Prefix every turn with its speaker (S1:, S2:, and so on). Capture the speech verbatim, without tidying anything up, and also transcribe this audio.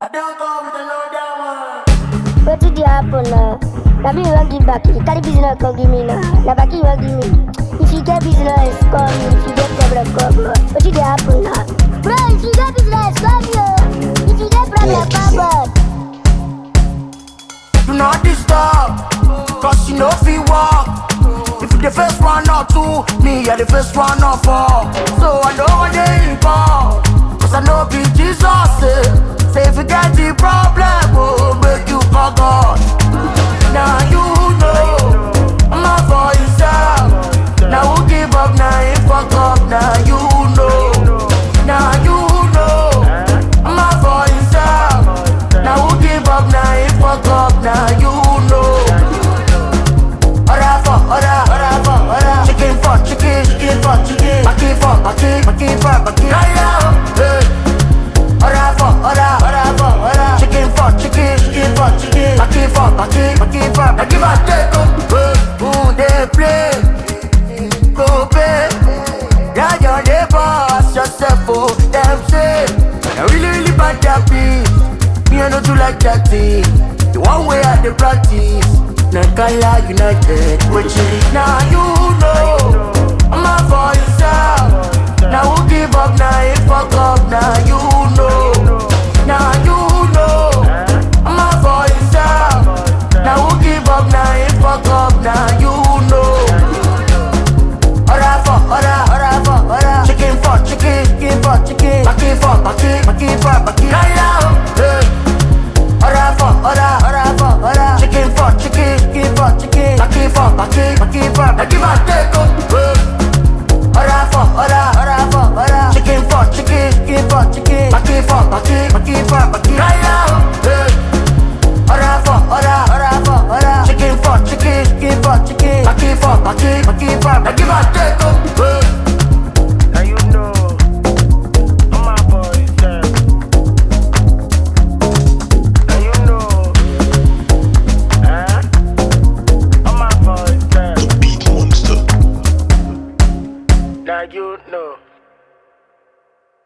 S1: don't go with the low down one.
S2: What did happen now? Now me want give back. You carry business come give me now. Now back you want give me. If you get business, come. If you get problem, come. What did happen now? Bro, if you get business, come yo. If you get problem, come on.
S1: Do not disturb, cause you know if you walk. If you the first one or two, me you're the first one or four. So I know what they involved, cause I know be Jesus eh. Say if you get the problem, oh, make you call God. Now you know, I'm not for yourself. Now who give up, now you fuck up, now you know. Now you know, I'm not for yourself. Now who give up, now you fuck up, now you know. Ora for, ora, ora for, ora. Chicken for chicken, chicken for chicken. Baki for, baki, baki for, baki. Hey. Ora for, ora, ora for, ora. Chicken for chicken, chicken for chicken. Baki for, baki, baki for, baki. Give us take up. Who they play? Go pay. Yeah, you're the boss yourself, oh. Them say, I really, really bad that beat. Me, I know you like that thing. The one way at the practice. Nakala United, which is now you know. I'm not for yourself. Now who give up, now you fuck up, now you know. Now you know. I'm not for yourself. Now who give up, now you fuck up, now you know. Ora for, ora, ora for, ora. Chicken for chicken, chicken for chicken. Baki for, baki, baki for, baki. Hey. Ora for, ora, ora for, ora. Chicken for chicken, chicken for chicken. Baki for, baki, baki for, baki. Give us take up. Ora for, ora, ora for, ora. Chicken for chicken, chicken for chicken. Baki for, baki, baki for, baki. Hey. Ora for, ora, ora for, ora. Chicken for chicken, chicken for chicken. Baki for, baki, baki for, baki. Give us take up.